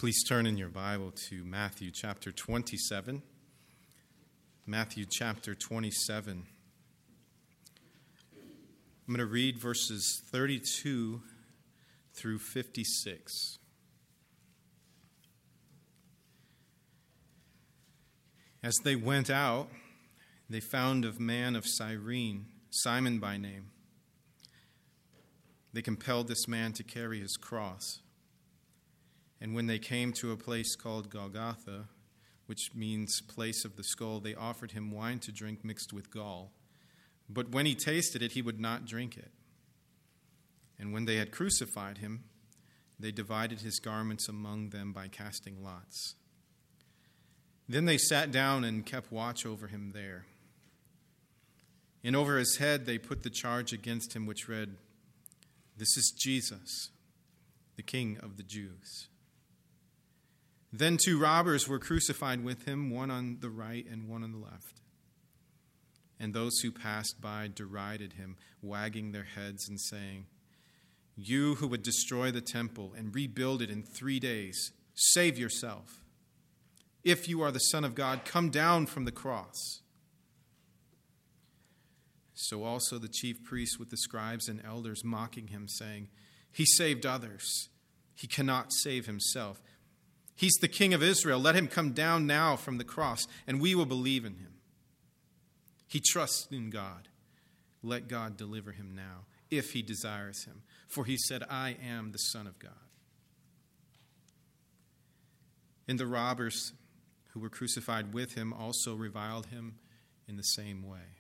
Please turn in your Bible to Matthew chapter 27. Matthew chapter 27. I'm going to read verses 32 through 56. As they went out, they found a man of Cyrene, Simon by name. They compelled this man to carry his cross. And when they came to a place called Golgotha, which means place of the skull, they offered him wine to drink mixed with gall. But when he tasted it, he would not drink it. And when they had crucified him, they divided his garments among them by casting lots. Then they sat down and kept watch over him there. And over his head they put the charge against him, which read, "This is Jesus, the King of the Jews." Then 2 robbers were crucified with him, one on the right and one on the left. And those who passed by derided him, wagging their heads and saying, "You who would destroy the temple and rebuild it in 3 days, save yourself. If you are the Son of God, come down from the cross." So also the chief priests with the scribes and elders mocking him, saying, "He saved others. He cannot save himself. He's the King of Israel. Let him come down now from the cross, and we will believe in him. He trusts in God. Let God deliver him now, if he desires him. For he said, 'I am the Son of God.'" And the robbers who were crucified with him also reviled him in the same way.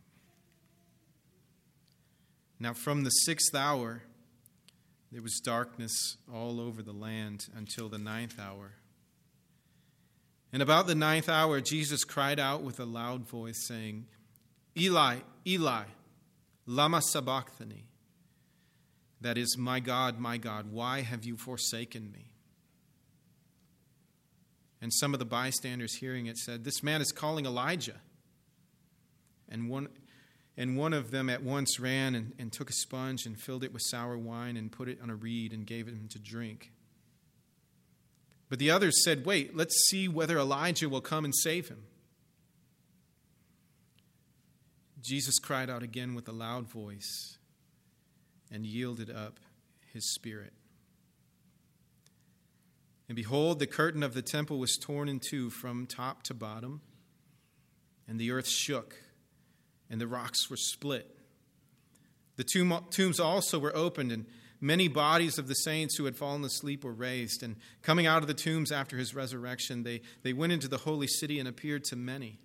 Now from the 6th hour, there was darkness all over the land until the 9th hour. And about the 9th hour, Jesus cried out with a loud voice, saying, "Eli, Eli, lama sabachthani?" That is, my God, why have you forsaken me?" And some of the bystanders hearing it said, "This man is calling Elijah." And one of them at once ran and took a sponge and filled it with sour wine and put it on a reed and gave him to drink. But the others said, "Wait, let's see whether Elijah will come and save him." Jesus cried out again with a loud voice and yielded up his spirit. And behold, the curtain of the temple was torn in two from top to bottom, and the earth shook, and the rocks were split. The tombs also were opened, and many bodies of the saints who had fallen asleep were raised. And coming out of the tombs after his resurrection, they went into the holy city and appeared to many.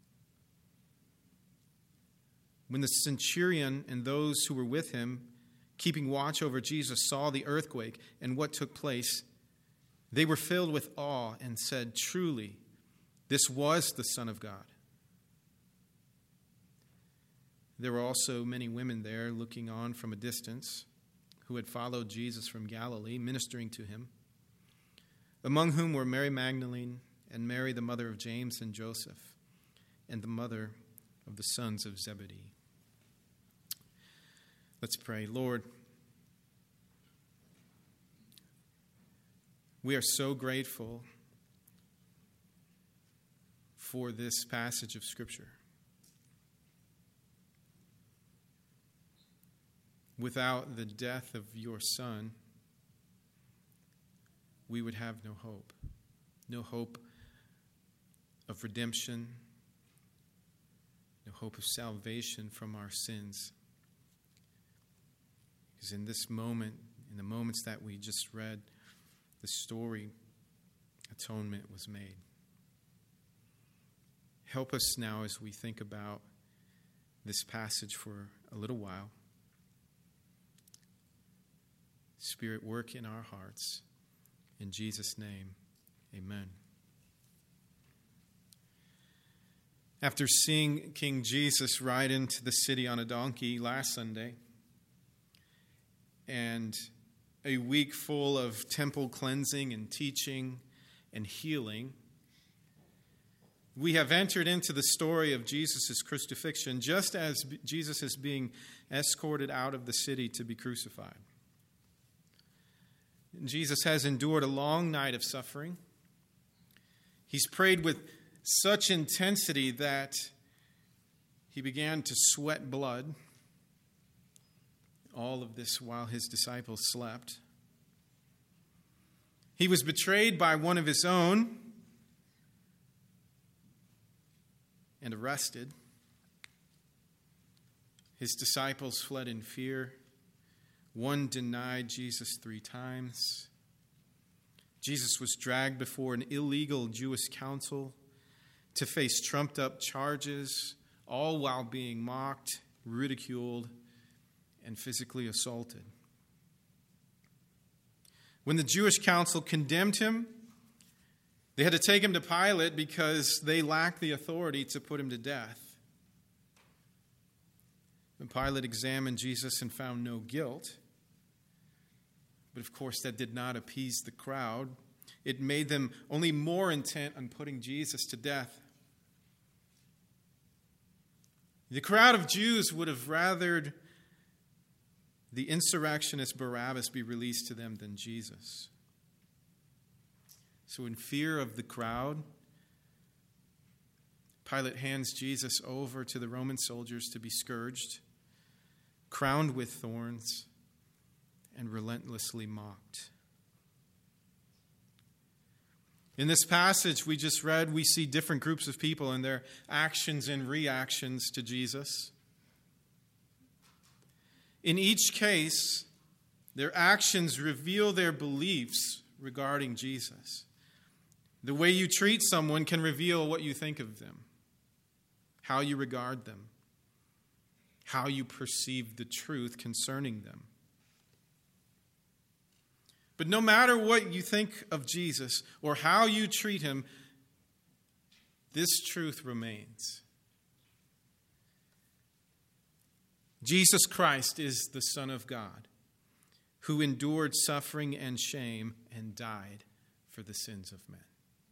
When the centurion and those who were with him, keeping watch over Jesus, saw the earthquake and what took place, they were filled with awe and said, "Truly, this was the Son of God." There were also many women there looking on from a distance, who had followed Jesus from Galilee, ministering to him, among whom were Mary Magdalene and Mary, the mother of James and Joseph, and the mother of the sons of Zebedee. Let's pray. Lord, we are so grateful for this passage of Scripture. Without the death of your Son, we would have no hope. No hope of redemption, no hope of salvation from our sins. Because in this moment, in the moments that we just read, the story, atonement was made. Help us now as we think about this passage for a little while. Spirit, work in our hearts. In Jesus' name, amen. After seeing King Jesus ride into the city on a donkey last Sunday, and a week full of temple cleansing and teaching and healing, we have entered into the story of Jesus' crucifixion just as Jesus is being escorted out of the city to be crucified. Jesus has endured a long night of suffering, He's prayed with such intensity that he began to sweat blood. All of this while his disciples slept. He was betrayed by one of his own and arrested. His disciples fled in fear. One denied Jesus 3 times. Jesus was dragged before an illegal Jewish council to face trumped-up charges, all while being mocked, ridiculed, and physically assaulted. When the Jewish council condemned him, they had to take him to Pilate because they lacked the authority to put him to death. When Pilate examined Jesus and found no guilt, but of course that did not appease the crowd. It made them only more intent on putting Jesus to death. The crowd of Jews would have rathered the insurrectionist Barabbas be released to them than Jesus. So in fear of the crowd, Pilate hands Jesus over to the Roman soldiers to be scourged, crowned with thorns, and relentlessly mocked. In this passage we just read, we see different groups of people and their actions and reactions to Jesus. In each case, their actions reveal their beliefs regarding Jesus. The way you treat someone can reveal what you think of them, how you regard them, how you perceive the truth concerning them. But no matter what you think of Jesus or how you treat him, this truth remains. Jesus Christ is the Son of God, who endured suffering and shame and died for the sins of men.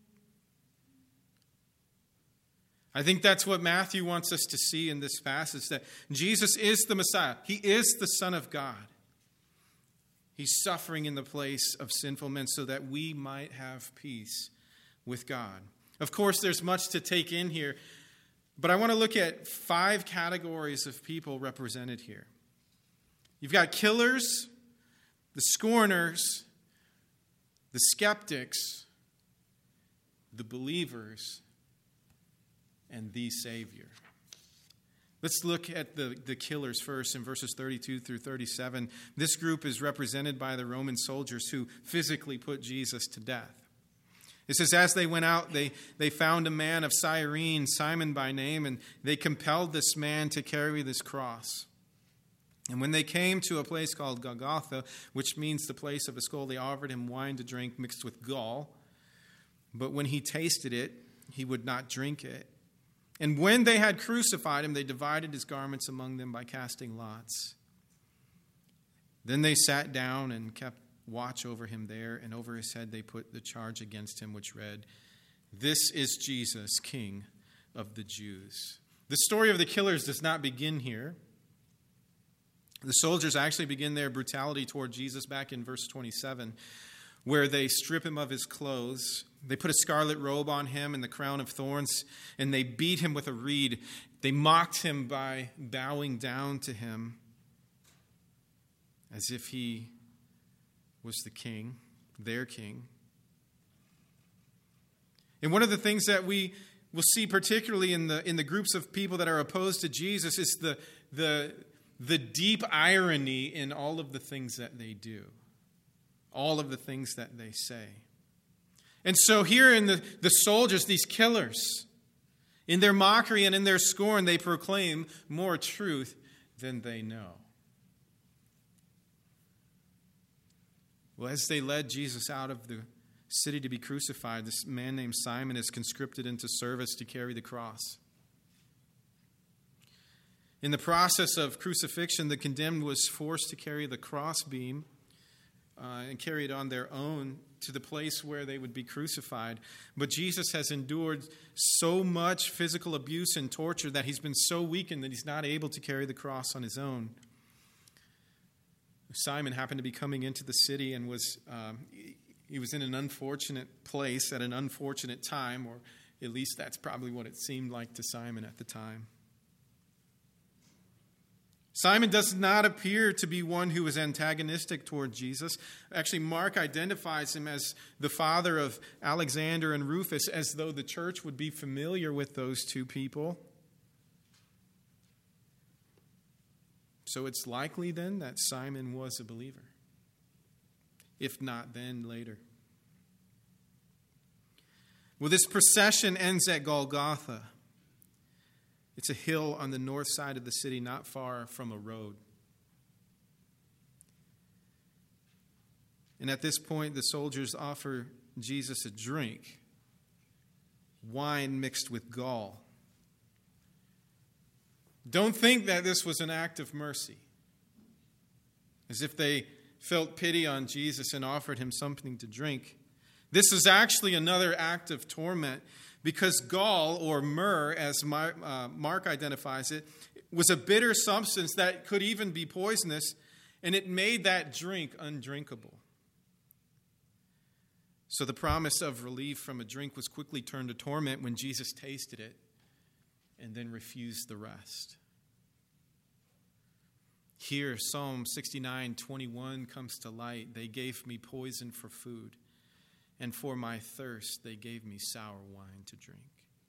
I think that's what Matthew wants us to see in this passage, that Jesus is the Messiah. He is the Son of God. He's suffering in the place of sinful men so that we might have peace with God. Of course, there's much to take in here, but I want to look at 5 categories of people represented here. You've got killers, the scorners, the skeptics, the believers, and the Savior. Let's look at the killers first in verses 32 through 37. This group is represented by the Roman soldiers who physically put Jesus to death. It says, as they went out, they found a man of Cyrene, Simon by name, and they compelled this man to carry this cross. And when they came to a place called Golgotha, which means the place of a skull, they offered him wine to drink mixed with gall. But when he tasted it, he would not drink it. And when they had crucified him, they divided his garments among them by casting lots. Then they sat down and kept watch over him there, and over his head they put the charge against him, which read, "This is Jesus, King of the Jews." The story of the killers does not begin here. The soldiers actually begin their brutality toward Jesus back in verse 27, where they strip him of his clothes. They put a scarlet robe on him and the crown of thorns, and they beat him with a reed. They mocked him by bowing down to him as if he was the king, their king. And one of the things that we will see particularly in the groups of people that are opposed to Jesus is the deep irony in all of the things that they do, all of the things that they say. And so here in the soldiers, these killers, in their mockery and in their scorn, they proclaim more truth than they know. Well, as they led Jesus out of the city to be crucified, this man named Simon is conscripted into service to carry the cross. In the process of crucifixion, the condemned was forced to carry the crossbeam and carry it on their own to the place where they would be crucified. But Jesus has endured so much physical abuse and torture that he's been so weakened that he's not able to carry the cross on his own. Simon happened to be coming into the city and was He was in an unfortunate place at an unfortunate time, or at least that's probably what it seemed like to Simon at the time. Simon does not appear to be one who is antagonistic toward Jesus. Actually, Mark identifies him as the father of Alexander and Rufus, as though the church would be familiar with those two people. So it's likely then that Simon was a believer. If not then, later. Well, this procession ends at Golgotha. It's a hill on the north side of the city, not far from a road. And at this point, the soldiers offer Jesus a drink, wine mixed with gall. Don't think that this was an act of mercy, as if they felt pity on Jesus and offered him something to drink. This is actually another act of torment, because gall, or myrrh, as Mark identifies it, was a bitter substance that could even be poisonous, and it made that drink undrinkable. So the promise of relief from a drink was quickly turned to torment when Jesus tasted it and then refused the rest. Here, Psalm 69:21 comes to light. They gave me poison for food, and for my thirst they gave me sour wine to drink.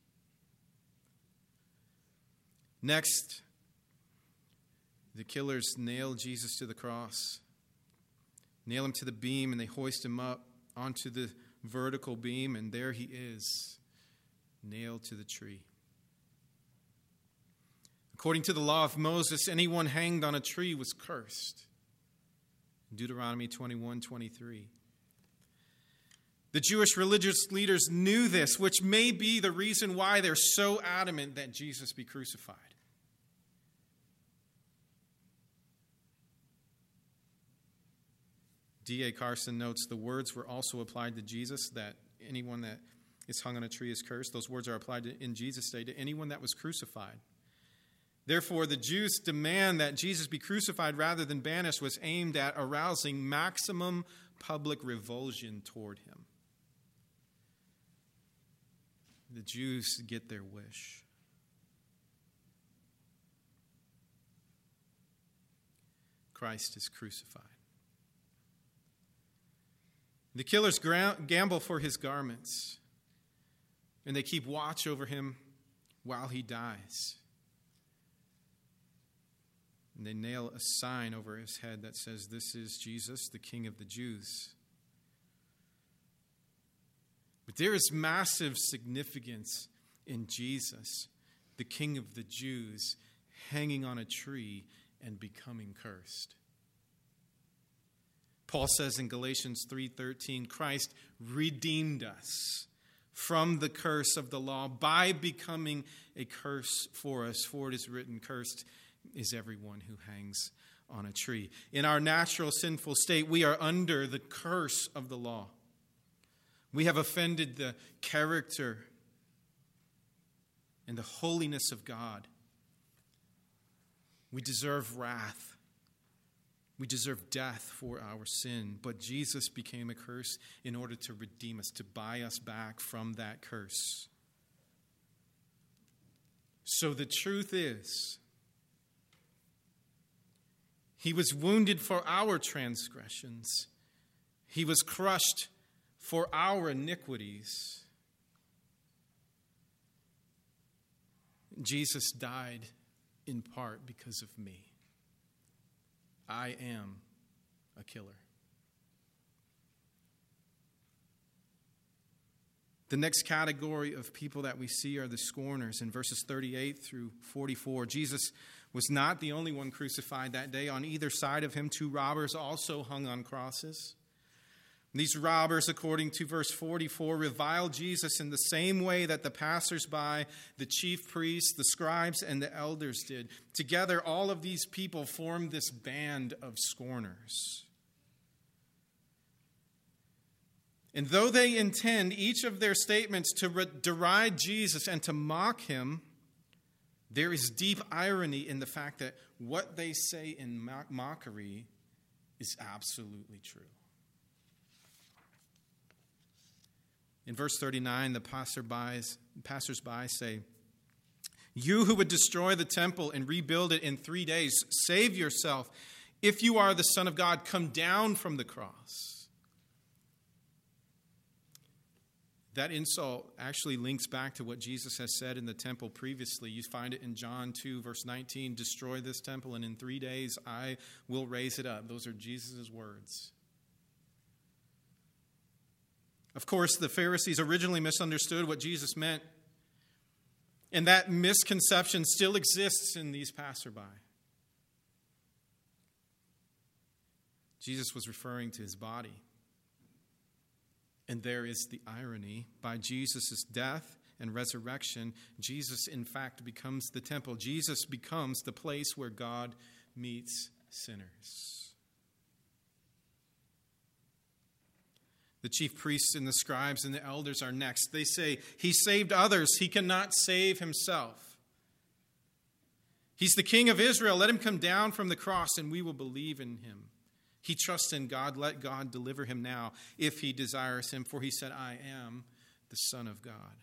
Next, the killers nail Jesus to the cross, nail him to the beam, and they hoist him up onto the vertical beam, and there he is, nailed to the tree. According to the law of Moses, anyone hanged on a tree was cursed. Deuteronomy 21:23. The Jewish religious leaders knew this, which may be the reason why they're so adamant that Jesus be crucified. D.A. Carson notes the words were also applied to Jesus, that anyone that is hung on a tree is cursed. Those words are applied in Jesus' day to anyone that was crucified. Therefore, the Jews' demand that Jesus be crucified rather than banished was aimed at arousing maximum public revulsion toward him. The Jews get their wish. Christ is crucified. The killers gamble for his garments, and they keep watch over him while he dies. And they nail a sign over his head that says, "This is Jesus, the King of the Jews." But there is massive significance in Jesus, the King of the Jews, hanging on a tree and becoming cursed. Paul says in Galatians 3:13, Christ redeemed us from the curse of the law by becoming a curse for us. For it is written, "Cursed is everyone who hangs on a tree." In our natural sinful state, we are under the curse of the law. We have offended the character and the holiness of God. We deserve wrath. We deserve death for our sin. But Jesus became a curse in order to redeem us, to buy us back from that curse. So the truth is, he was wounded for our transgressions. He was crushed for our iniquities. Jesus died in part because of me. I am a killer. The next category of people that we see are the scorners in verses 38 through 44. Jesus was not the only one crucified that day. On either side of him, two robbers also hung on crosses. These robbers, according to verse 44, reviled Jesus in the same way that the passersby, the chief priests, the scribes, and the elders did. Together, all of these people formed this band of scorners. And though they intend each of their statements to deride Jesus and to mock him, there is deep irony in the fact that what they say in mockery is absolutely true. In verse 39, the passersby say, "You who would destroy the temple and rebuild it in 3 days, save yourself. If you are the Son of God, come down from the cross." That insult actually links back to what Jesus has said in the temple previously. You find it in John 2, verse 19, "Destroy this temple, and in 3 days I will raise it up." Those are Jesus' words. Of course, the Pharisees originally misunderstood what Jesus meant, and that misconception still exists in these passerby. Jesus was referring to his body. And there is the irony. By Jesus' death and resurrection, Jesus, in fact, becomes the temple. Jesus becomes the place where God meets sinners. The chief priests and the scribes and the elders are next. They say, "He saved others. He cannot save himself. He's the King of Israel. Let him come down from the cross and we will believe in him. He trusts in God. Let God deliver him now if he desires him. For he said, 'I am the Son of God.'"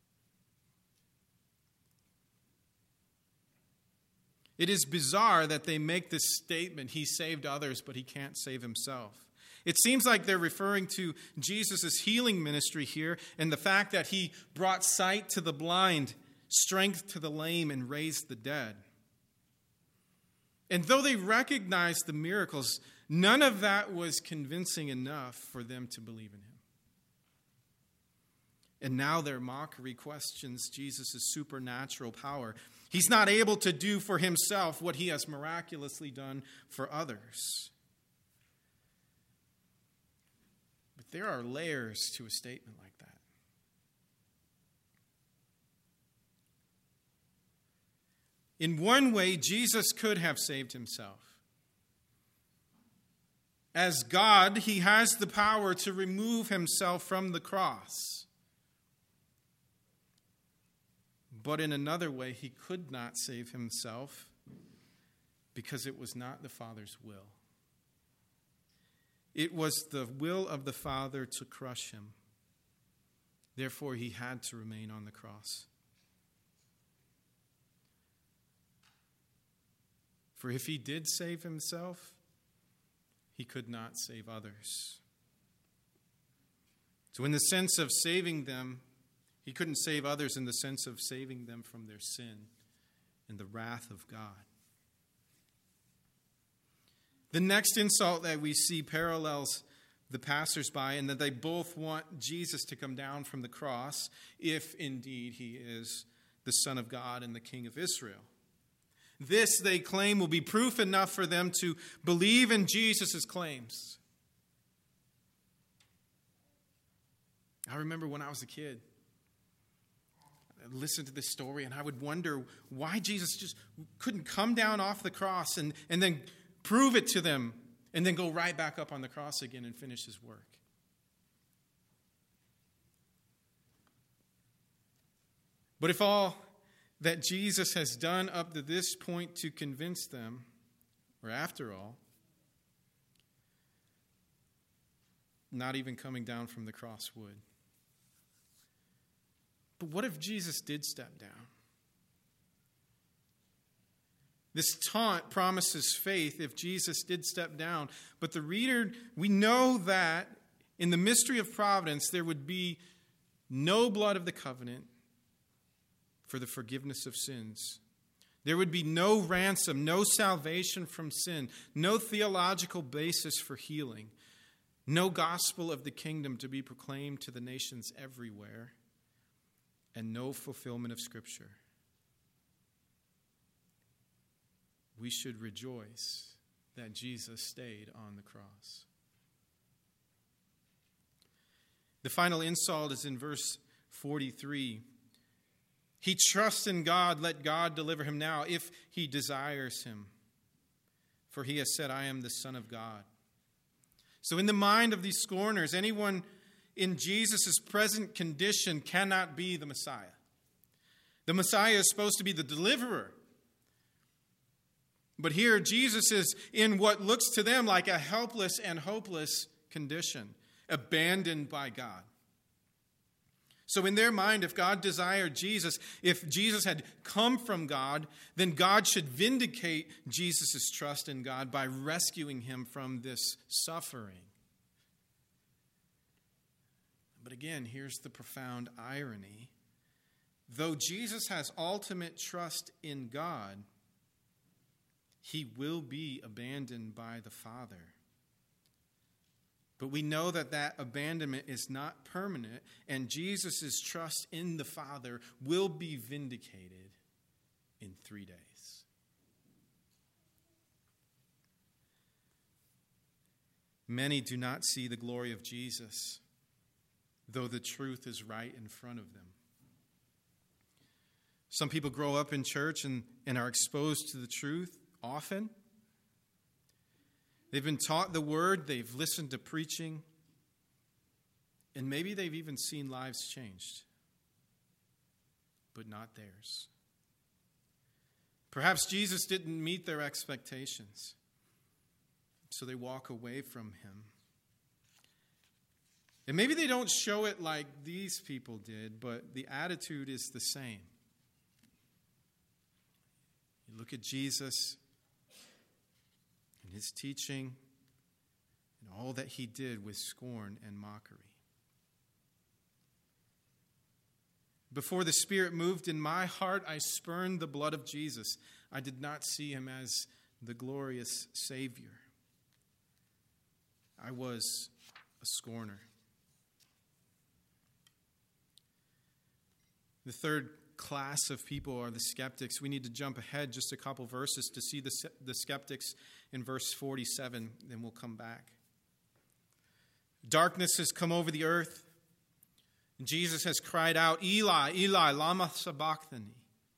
It is bizarre that they make this statement, "He saved others, but he can't save himself." It seems like they're referring to Jesus' healing ministry here and the fact that he brought sight to the blind, strength to the lame, and raised the dead. And though they recognized the miracles, none of that was convincing enough for them to believe in him. And now their mockery questions Jesus' supernatural power. He's not able to do for himself what he has miraculously done for others. But there are layers to a statement like that. In one way, Jesus could have saved himself. As God, he has the power to remove himself from the cross. But in another way, he could not save himself because it was not the Father's will. It was the will of the Father to crush him. Therefore, he had to remain on the cross. For if he did save himself, he could not save others. So in the sense of saving them, he couldn't save others in the sense of saving them from their sin and the wrath of God. The next insult that we see parallels the passersby in that they both want Jesus to come down from the cross if indeed he is the Son of God and the King of Israel. This, they claim, will be proof enough for them to believe in Jesus' claims. I remember when I was a kid, I listened to this story and I would wonder why Jesus just couldn't come down off the cross and then prove it to them and then go right back up on the cross again and finish his work. But if all that Jesus has done up to this point to convince them, or after all, not even coming down from the cross would. But what if Jesus did step down? This taunt promises faith if Jesus did step down. But the reader, we know that in the mystery of providence, there would be no blood of the covenant for the forgiveness of sins. There would be no ransom, no salvation from sin, no theological basis for healing, no gospel of the kingdom to be proclaimed to the nations everywhere, and no fulfillment of Scripture. We should rejoice that Jesus stayed on the cross. The final insult is in verse 43. He trusts in God, let God deliver him now if he desires him. For he has said, I am the Son of God. So in the mind of these scorners, anyone in Jesus' present condition cannot be the Messiah. The Messiah is supposed to be the deliverer. But here Jesus is in what looks to them like a helpless and hopeless condition, abandoned by God. So in their mind, if God desired Jesus, if Jesus had come from God, then God should vindicate Jesus' trust in God by rescuing him from this suffering. But again, here's the profound irony. Though Jesus has ultimate trust in God, he will be abandoned by the Father. But we know that that abandonment is not permanent, and Jesus' trust in the Father will be vindicated in 3 days. Many do not see the glory of Jesus, though the truth is right in front of them. Some people grow up in church and are exposed to the truth often. They've been taught the word, they've listened to preaching, and maybe they've even seen lives changed, but not theirs. Perhaps Jesus didn't meet their expectations, so they walk away from him. And maybe they don't show it like these people did, but the attitude is the same. You look at Jesus and his teaching and all that he did with scorn and mockery. Before the Spirit moved in my heart, I spurned the blood of Jesus. I did not see him as the glorious Savior. I was a scorner. The third class of people are the skeptics. We need to jump ahead just a couple verses to see the skeptics in verse 47, then we'll come back. Darkness has come over the earth. Jesus has cried out, Eli, Eli, lama sabachthani.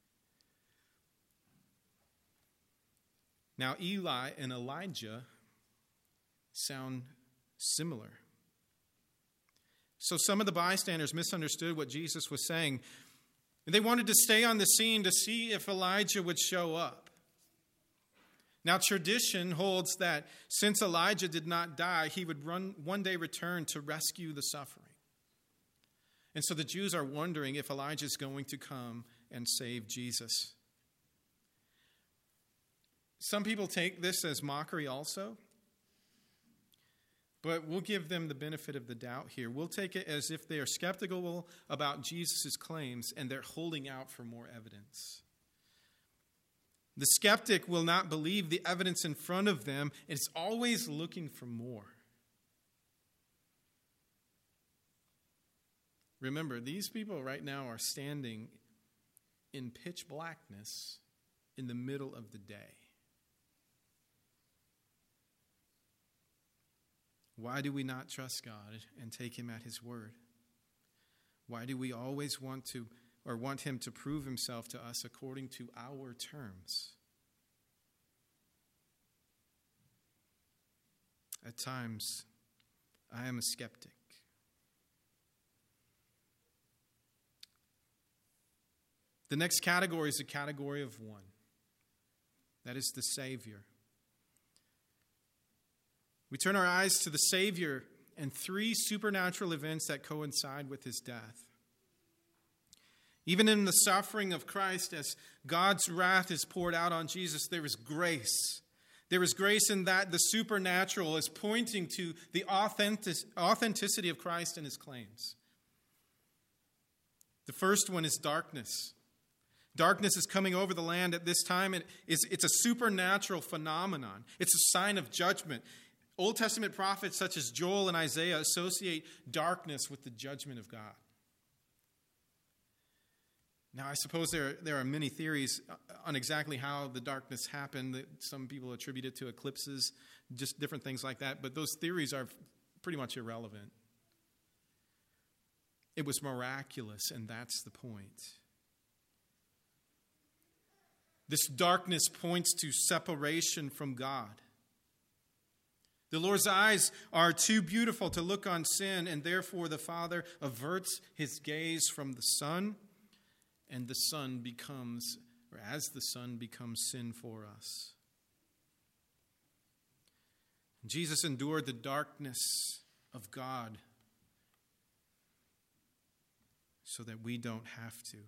Now, Eli and Elijah sound similar. So some of the bystanders misunderstood what Jesus was saying. They wanted to stay on the scene to see if Elijah would show up. Now, tradition holds that since Elijah did not die, he would one day return to rescue the suffering. And so the Jews are wondering if Elijah is going to come and save Jesus. Some people take this as mockery also, but we'll give them the benefit of the doubt here. We'll take it as if they are skeptical about Jesus' claims and they're holding out for more evidence. The skeptic will not believe the evidence in front of them. It's always looking for more. Remember, these people right now are standing in pitch blackness in the middle of the day. Why do we not trust God and take him at his word? Why do we always want him to prove himself to us according to our terms? At times, I am a skeptic. The next category is a category of one. That is the Savior. We turn our eyes to the Savior and three supernatural events that coincide with his death. Even in the suffering of Christ, as God's wrath is poured out on Jesus, there is grace. There is grace in that the supernatural is pointing to the authenticity of Christ and his claims. The first one is darkness. Darkness is coming over the land at this time. It's a supernatural phenomenon. It's a sign of judgment. Old Testament prophets such as Joel and Isaiah associate darkness with the judgment of God. Now, I suppose there are many theories on exactly how the darkness happened. Some people attribute it to eclipses, just different things like that. But those theories are pretty much irrelevant. It was miraculous, and that's the point. This darkness points to separation from God. The Lord's eyes are too beautiful to look on sin, and therefore the Father averts his gaze from the Son, and the Son becomes, or as the Son becomes sin for us. Jesus endured the darkness of God so that we don't have to.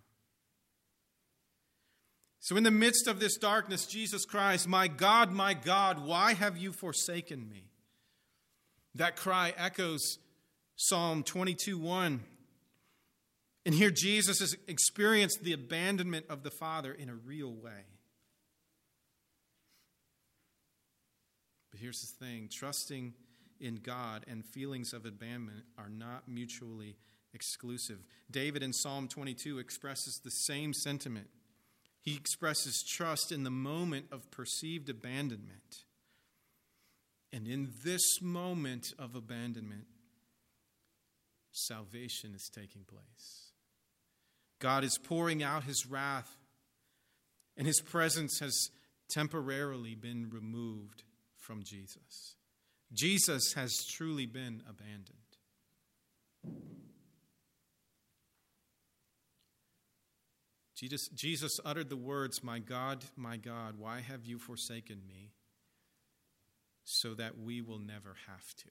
So in the midst of this darkness, Jesus cries, my God, why have you forsaken me?" That cry echoes Psalm 22:1. And here Jesus has experienced the abandonment of the Father in a real way. But here's the thing, trusting in God and feelings of abandonment are not mutually exclusive. David in Psalm 22 expresses the same sentiment. He expresses trust in the moment of perceived abandonment. And in this moment of abandonment, salvation is taking place. God is pouring out his wrath, and his presence has temporarily been removed from Jesus. Jesus has truly been abandoned. Jesus uttered the words, my God, why have you forsaken me?" so that we will never have to.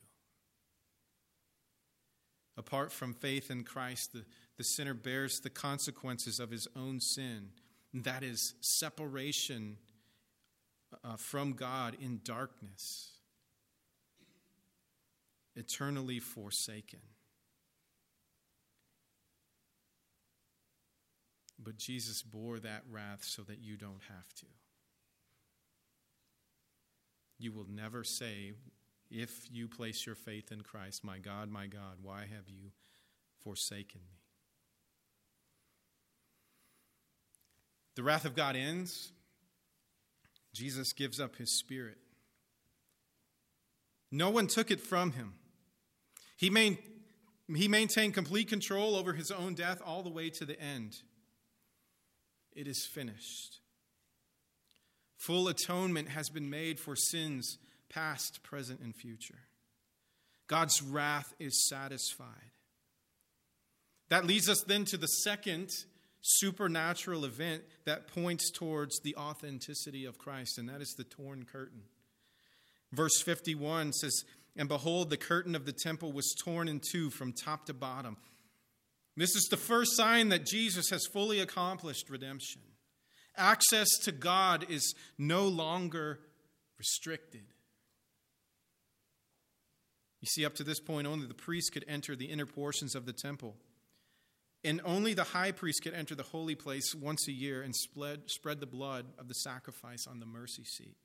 Apart from faith in Christ, the sinner bears the consequences of his own sin. And that is separation from God in darkness, eternally forsaken. But Jesus bore that wrath so that you don't have to. You will never say, if you place your faith in Christ, my God, why have you forsaken me?" The wrath of God ends. Jesus gives up his Spirit. No one took it from him. He maintained complete control over his own death all the way to the end. It is finished. Full atonement has been made for sins past, present, and future. God's wrath is satisfied. That leads us then to the second supernatural event that points towards the authenticity of Christ, and that is the torn curtain. Verse 51 says, "And behold, the curtain of the temple was torn in two from top to bottom." This is the first sign that Jesus has fully accomplished redemption. Access to God is no longer restricted. You see, up to this point, only the priest could enter the inner portions of the temple. And only the high priest could enter the holy place once a year and spread the blood of the sacrifice on the mercy seat.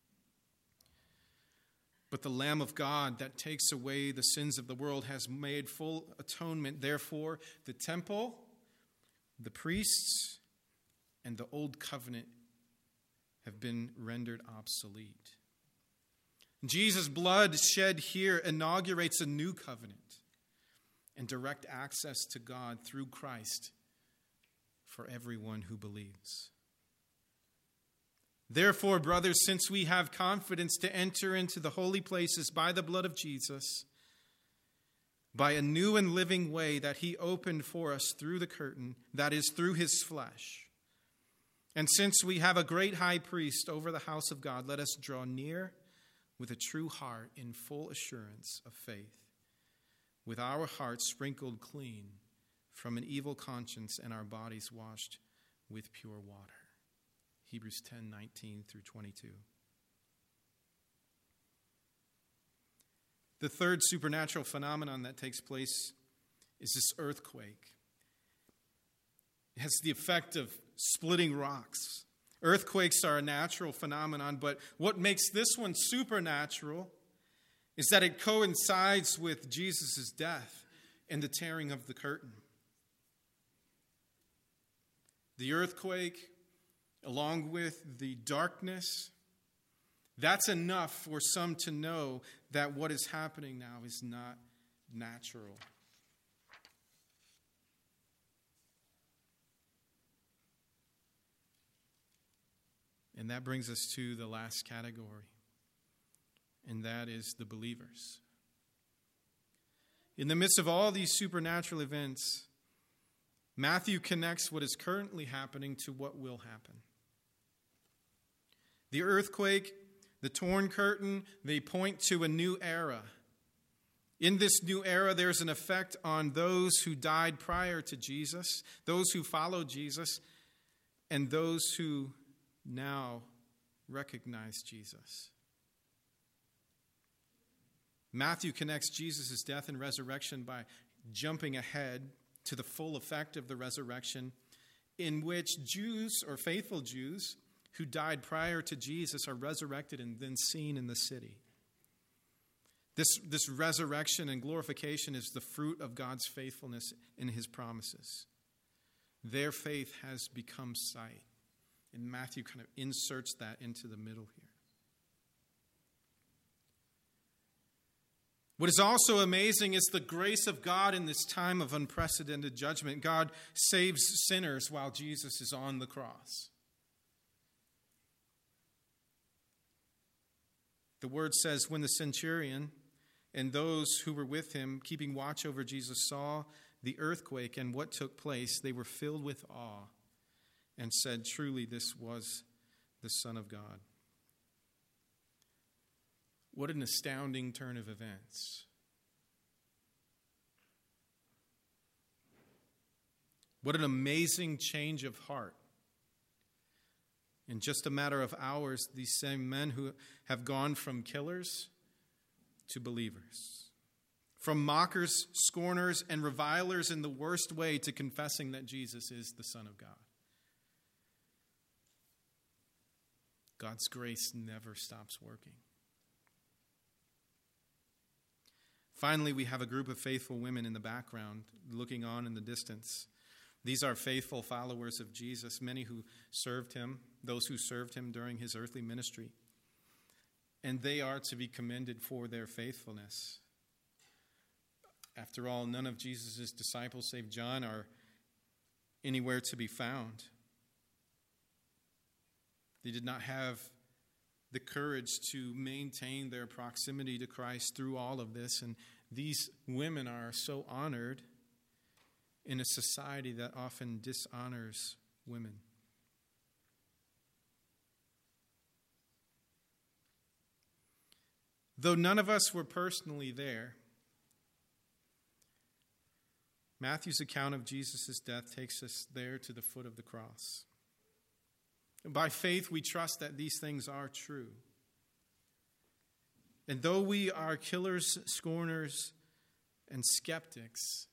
But the Lamb of God that takes away the sins of the world has made full atonement. Therefore, the temple, the priests, and the old covenant have been rendered obsolete. Jesus' blood shed here inaugurates a new covenant and direct access to God through Christ for everyone who believes. Therefore, brothers, since we have confidence to enter into the holy places by the blood of Jesus, by a new and living way that he opened for us through the curtain, that is, through his flesh, and since we have a great high priest over the house of God, let us draw near with a true heart in full assurance of faith, with our hearts sprinkled clean from an evil conscience and our bodies washed with pure water. Hebrews 10:19 through 22. The third supernatural phenomenon that takes place is this earthquake. It has the effect of splitting rocks. Earthquakes are a natural phenomenon, but what makes this one supernatural is that it coincides with Jesus' death and the tearing of the curtain. The earthquake, along with the darkness, that's enough for some to know that what is happening now is not natural. And that brings us to the last category, and that is the believers. In the midst of all these supernatural events, Matthew connects what is currently happening to what will happen. The earthquake, the torn curtain, they point to a new era. In this new era, there's an effect on those who died prior to Jesus, those who followed Jesus, and those who now recognize Jesus. Matthew connects Jesus' death and resurrection by jumping ahead to the full effect of the resurrection, in which Jews or faithful Jews who died prior to Jesus are resurrected and then seen in the city. This resurrection and glorification is the fruit of God's faithfulness in his promises. Their faith has become sight. And Matthew kind of inserts that into the middle here. What is also amazing is the grace of God in this time of unprecedented judgment. God saves sinners while Jesus is on the cross. The word says, when the centurion and those who were with him, keeping watch over Jesus, saw the earthquake and what took place, they were filled with awe and said, truly, this was the Son of God. What an astounding turn of events. What an amazing change of heart. In just a matter of hours, these same men who have gone from killers to believers, from mockers, scorners, and revilers in the worst way to confessing that Jesus is the Son of God. God's grace never stops working. Finally, we have a group of faithful women in the background looking on in the distance. These are faithful followers of Jesus, many who served him, those who served him during his earthly ministry. And they are to be commended for their faithfulness. After all, none of Jesus' disciples, save John, are anywhere to be found. They did not have the courage to maintain their proximity to Christ through all of this. And these women are so honored in a society that often dishonors women. Though none of us were personally there, Matthew's account of Jesus' death takes us there to the foot of the cross. By faith, we trust that these things are true. And though we are killers, scorners, and skeptics,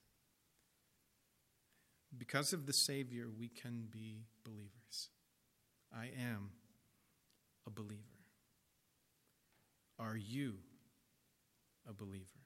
because of the Savior, we can be believers. I am a believer. Are you a believer?